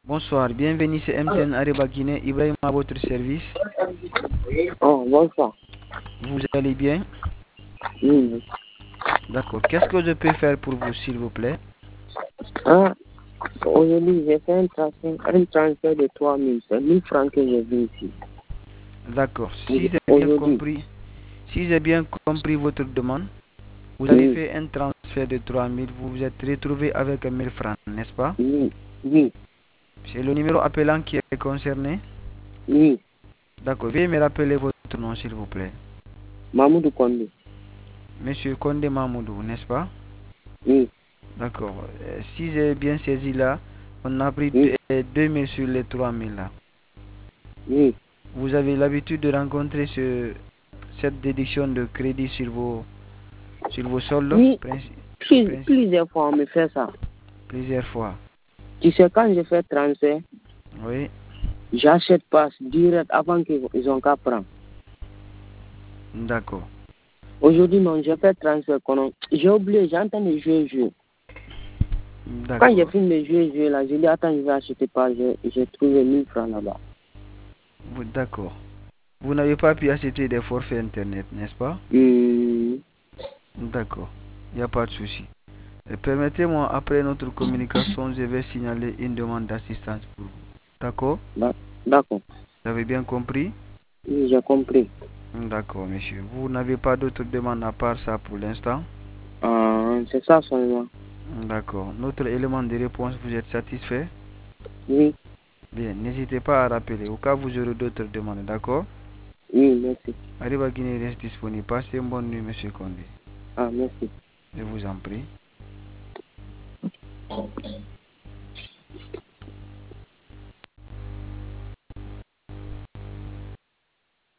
Bonsoir, bienvenue c'est MTN Ariba Guinée, Ibrahim à votre service. Oh, bonsoir. Vous allez bien? Oui. D'accord. Qu'est-ce que je peux faire pour vous, s'il vous plaît? Ah, aujourd'hui, j'ai fait un transfert de 3000. C'est 1000 francs que j'ai vu ici. D'accord. Aujourd'hui. Si j'ai bien compris votre demande, vous avez Oui, fait un transfert de 3000, vous vous êtes retrouvé avec 1000 francs, n'est-ce pas? oui, oui, C'est le numéro appelant qui est concerné? oui. D'accord. Veuillez me rappeler votre nom, s'il vous plaît. Mamoudou Kondé. Monsieur Kondé Mamoudou, n'est-ce pas? Oui, D'accord. Si j'ai bien saisi là, on a pris oui, 2000 sur les 3000 là. oui. Vous avez l'habitude de rencontrer cette déduction de crédit sur vos soldes Oui, princi- plusieurs fois, on me fait ça. plusieurs fois. Tu sais, quand je fais transfert, Oui, j'achète pas direct avant qu'ils ont qu'à prendre. d'accord. Aujourd'hui, non, j'ai fait transfert. J'ai oublié, j'ai entendu jouer. Quand j'ai D'accord. fini de jouer là, j'ai dit, attends, je vais acheter pas. J'ai trouvé 1000 francs là-bas. D'accord. Vous n'avez pas pu acheter des forfaits internet, n'est-ce pas? D'accord. Il n'y a pas de souci. Permettez-moi, après notre communication, je vais signaler une demande d'assistance pour vous. D'accord? D'accord. Vous avez bien compris? Oui, j'ai compris. D'accord, monsieur. Vous n'avez pas d'autres demandes à part ça pour l'instant? C'est ça seulement. D'accord. Notre élément de réponse, vous êtes satisfait? Oui, Bien, n'hésitez pas à rappeler au cas où vous aurez d'autres demandes, d'accord? oui, merci. Arriva Guinée reste disponible. Passez une bonne nuit, monsieur Condé. Ah, merci. Je vous en prie.